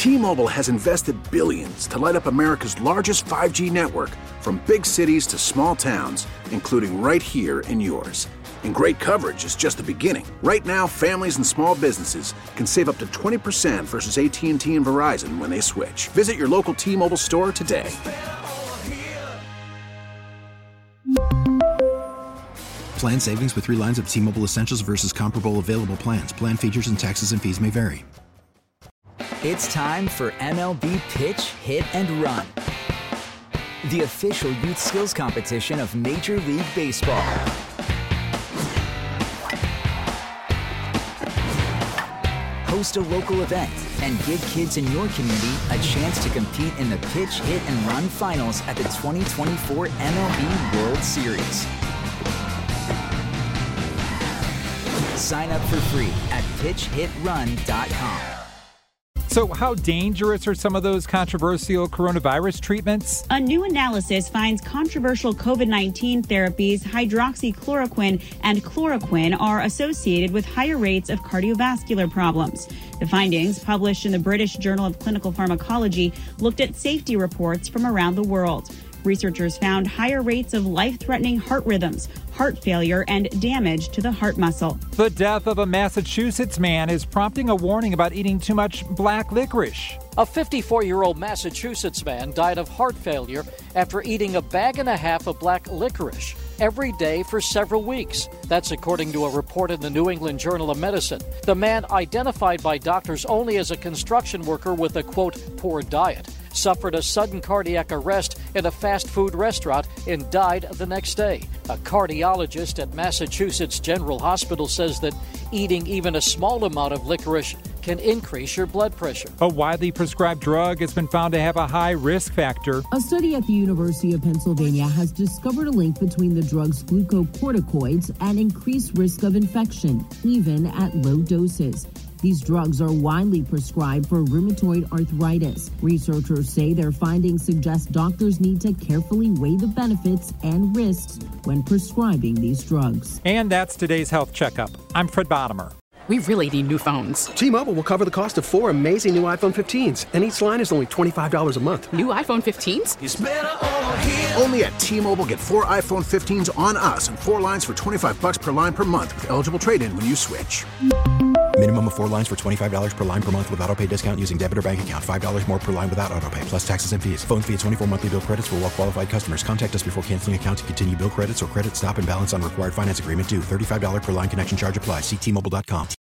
T-Mobile has invested billions to light up America's largest 5G network, from big cities to small towns, including right here in yours. And great coverage is just the beginning. Right now, families and small businesses can save up to 20% versus AT&T and Verizon when they switch. Visit your local T-Mobile store today. Plan savings with 3 lines of T-Mobile Essentials versus comparable available plans. Plan features and taxes and fees may vary. It's time for MLB Pitch, Hit, and Run, the official youth skills competition of Major League Baseball. Host a local event and give kids in your community a chance to compete in the Pitch, Hit, and Run finals at the 2024 MLB World Series. Sign up for free at pitchhitrun.com. So how dangerous are some of those controversial coronavirus treatments? A new analysis finds controversial COVID-19 therapies, hydroxychloroquine and chloroquine, are associated with higher rates of cardiovascular problems. The findings, published in the British Journal of Clinical Pharmacology, looked at safety reports from around the world. Researchers found higher rates of life-threatening heart rhythms, heart failure, and damage to the heart muscle. The death of a Massachusetts man is prompting a warning about eating too much black licorice. A 54-year-old Massachusetts man died of heart failure after eating 1.5 bags of black licorice every day for several weeks. That's according to a report in the New England Journal of Medicine. The man, identified by doctors only as a construction worker with a, quote, poor diet, suffered a sudden cardiac arrest in a fast food restaurant and died the next day. A cardiologist at Massachusetts General Hospital says that eating even a small amount of licorice can increase your blood pressure. A widely prescribed drug has been found to have a high risk factor. A study at the University of Pennsylvania has discovered a link between the drugs glucocorticoids and increased risk of infection, even at low doses. These drugs are widely prescribed for rheumatoid arthritis. Researchers say their findings suggest doctors need to carefully weigh the benefits and risks when prescribing these drugs. And that's today's Health Checkup. I'm Fred Bottomer. We really need new phones. T-Mobile will cover the cost of 4 amazing new iPhone 15s, and each line is only $25 a month. New iPhone 15s? It's better over here. Only at T-Mobile, get 4 iPhone 15s on us and 4 lines for $25 per line per month with eligible trade-in when you switch. Minimum of 4 lines for $25 per line per month with autopay discount using debit or bank account. $5 more per line without autopay, plus taxes and fees. Phone fee at 24 monthly bill credits for well-qualified customers. Contact us before canceling account to continue bill credits or credit stop and balance on required finance agreement due. $35 per line connection charge applies. See T-Mobile.com.